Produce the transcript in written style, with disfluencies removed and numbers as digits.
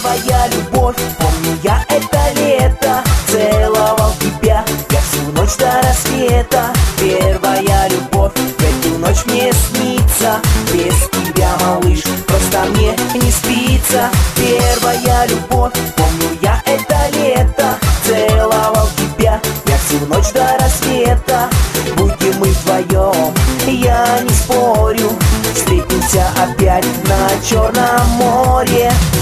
первая любовь. Помню я это лето, целовал тебя я всю ночь до рассвета. Первая любовь, в эту ночь мне снится. Без тебя, малыш, просто мне не спится. Первая любовь, помню я это лето, целовал тебя я всю ночь до рассвета. Будем мы вдвоем, я не спорю, встретимся опять на Черном море.